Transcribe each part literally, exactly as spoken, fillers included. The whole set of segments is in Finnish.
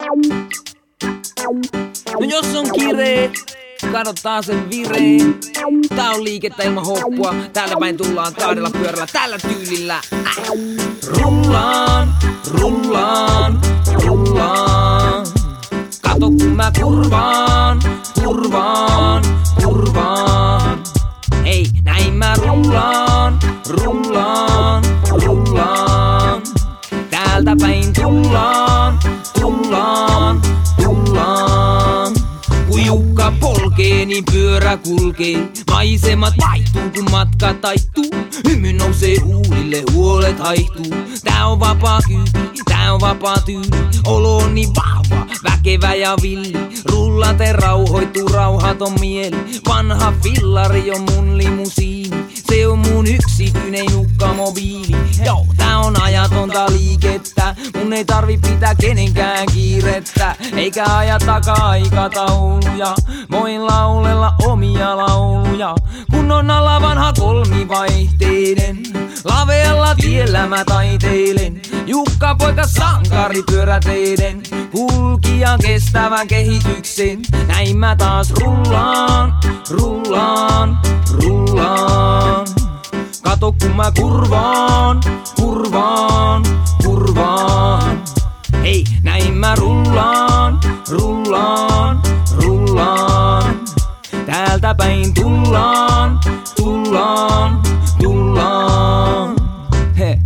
No jos on kiree, kadottaa sen vireen. Tää on liikettä ilman hoppua. Täältä päin tullaan kahdella pyörällä tällä tyylillä. Äh. Rullaan, rullaan, rullaan. Kato kun mä kurvaan, kurvaan, kurvaan. Hei, näin mä rullaan, rullaan, rullaan. Täältä päin tullaan, tullaan, tullaan. Kun Jukka polkee, niin pyörä kulkee. Maisemat vaihtuu, kun matka taittuu. Hymy nousee huulille, huolet haihtuu. Tää on vapaa kyyti, tää on vapaa tyyli. Olo on niin vahva, väkevä ja villi. Rullaten rauhoittuu rauhaton mieli. Vanha fillari on mun limusiini. Se on mun yksityinen Jukka-mobiili. Joo, tää on ajatonta liikettä. Mun ei tarvi pitää kenenkään kiirettä. Eikä ajataka aikatauluja. Voin laulella omia lauluja. Kun on alla vanha kolmivaihteinen. Lavealla tiellä mä taiteilen. Jukka poika sankari pyöräteiden. Kulkija kestävän kehityksen. Näin mä taas rullaan, rullaan, rullaan. Kato kun mä kurvaan, kurvaan, kurvaan. Hei, näin mä rullaan, rullaan, rullaan. Täältä päin tullaan, tullaan, tullaan. He.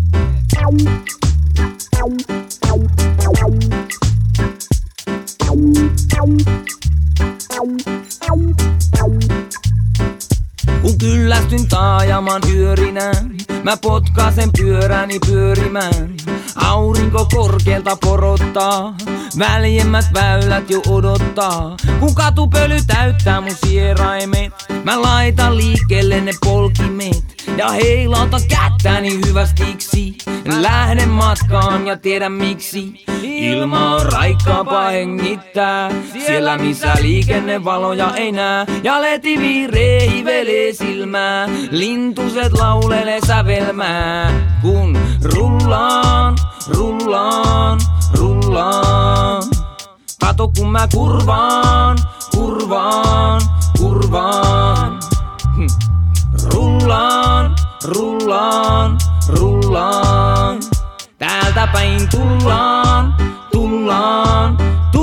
Kun kyllästyn taajaman yörinään, mä potkasen pyöräni pyörimään. Aurinko korkealta porottaa, väljemmät väylät jo odottaa. Kun katupöly täyttää mun sieraimet, mä laitan liikkeelle ne polkimet. Ja heilauta kättäni hyvästiksi, lähden matkaan ja tiedä miksi. Ilma on raikkaampaa hengittää, siellä missä liikennevaloja ei näe. Ja leti viiree hivelee silmää, lintuset laulelee sävelmää. Kun rullaan, rullaan, rullaan. Kato kun mä kurvaan, kurvaan, kurvaan. Hm. Rullaan, rullaan, rullaan. Täältä päin tullaan, tullaan,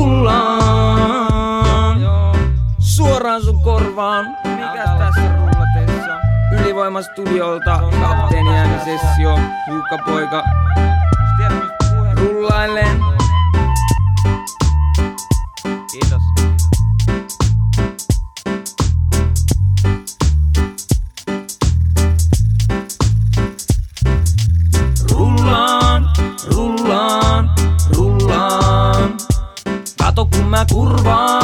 tullaan. Suoraan sun korvaan. Mikäs tässä rullatessa? Ylivoimastudiolta kapteeni äänisessio. Jukka poika rullaillen. Kiitos. Rullaan, rullaan, rullaan. Kato kun mä kurvaan.